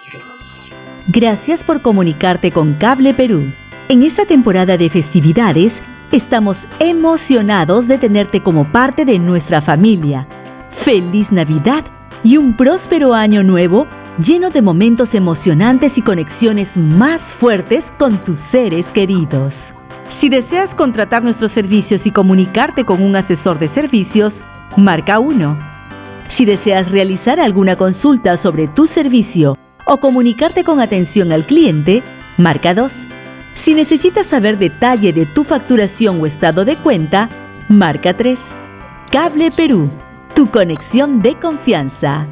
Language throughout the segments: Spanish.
Gracias por comunicarte con Cable Perú. En esta temporada de festividades, estamos emocionados de tenerte como parte de nuestra familia. ¡Feliz Navidad y un próspero año nuevo lleno de momentos emocionantes y conexiones más fuertes con tus seres queridos! Si deseas contratar nuestros servicios y comunicarte con un asesor de servicios, marca 1. Si deseas realizar alguna consulta sobre tu servicio o comunicarte con atención al cliente, marca 2. Si necesitas saber detalle de tu facturación o estado de cuenta, marca 3. Cable Perú, tu conexión de confianza.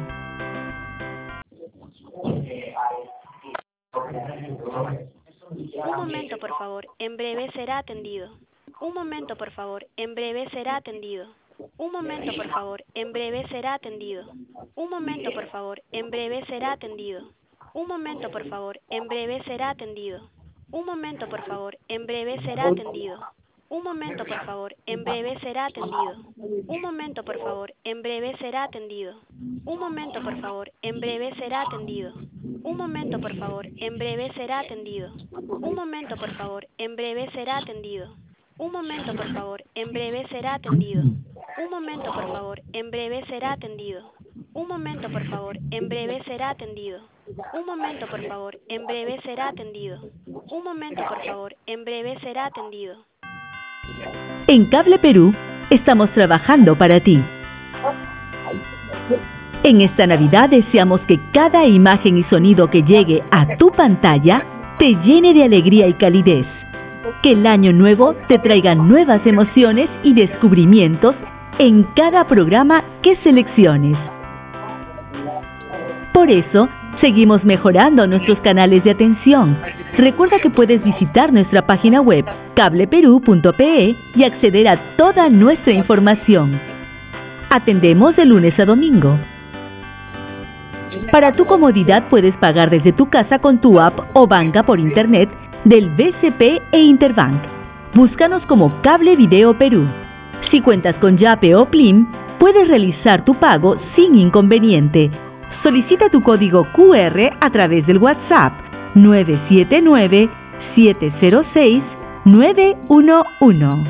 Un momento, por favor, en breve será atendido. Un momento, por favor, en breve será atendido. Un momento, por favor, en breve será atendido. Un momento, por favor, en breve será atendido. Un momento, por favor, en breve será atendido. Un momento, por favor, en breve será atendido. Un momento, por favor, en breve será atendido. Un momento, por favor, en breve será atendido. Un momento, por favor, en breve será atendido. Un momento, por favor, en breve será atendido. Un momento, por favor, en breve será atendido. Un momento, por favor, en breve será atendido. Un momento, por favor, en breve será atendido. Un momento, por favor, en breve será atendido. Un momento, por favor, en breve será atendido. Un momento, por favor, en breve será atendido. En Cable Perú, estamos trabajando para ti. En esta Navidad deseamos que cada imagen y sonido que llegue a tu pantalla te llene de alegría y calidez. Que el año nuevo te traiga nuevas emociones y descubrimientos en cada programa que selecciones. Por eso, seguimos mejorando nuestros canales de atención. Recuerda que puedes visitar nuestra página web cableperú.pe y acceder a toda nuestra información. Atendemos de lunes a domingo. Para tu comodidad puedes pagar desde tu casa con tu app o banca por internet del BCP e Interbank. Búscanos como Cable Video Perú. Si cuentas con Yape o Plim, puedes realizar tu pago sin inconveniente. Solicita tu código QR a través del WhatsApp 979-706-911.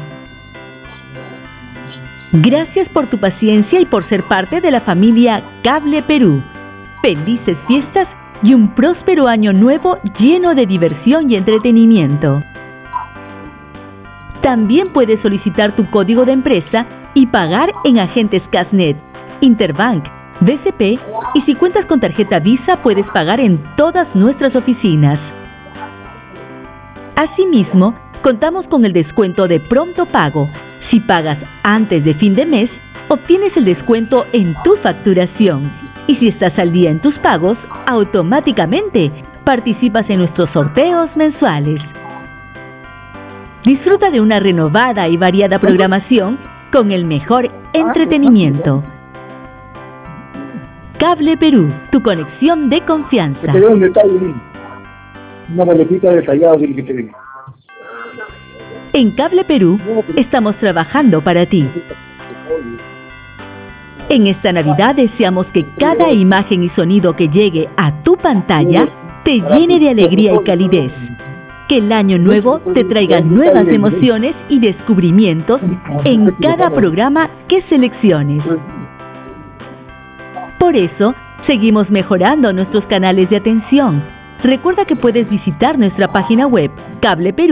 Gracias por tu paciencia y por ser parte de la familia Cable Perú. Felices fiestas y un próspero año nuevo lleno de diversión y entretenimiento. También puedes solicitar tu código de empresa y pagar en agentes Casnet, Interbank, BCP, y si cuentas con tarjeta Visa puedes pagar en todas nuestras oficinas. Asimismo, contamos con el descuento de pronto pago. Si pagas antes de fin de mes, obtienes el descuento en tu facturación. Y si estás al día en tus pagos, automáticamente participas en nuestros sorteos mensuales. Disfruta de una renovada y variada programación con el mejor entretenimiento. Cable Perú, tu conexión de confianza. Te doy un detalle, una maletita detallada del que te digo. En Cable Perú, estamos trabajando para ti. En esta Navidad deseamos que cada imagen y sonido que llegue a tu pantalla te llene de alegría y calidez. Que el año nuevo te traiga nuevas emociones y descubrimientos en cada programa que selecciones. Por eso, seguimos mejorando nuestros canales de atención. Recuerda que puedes visitar nuestra página web Cable Perú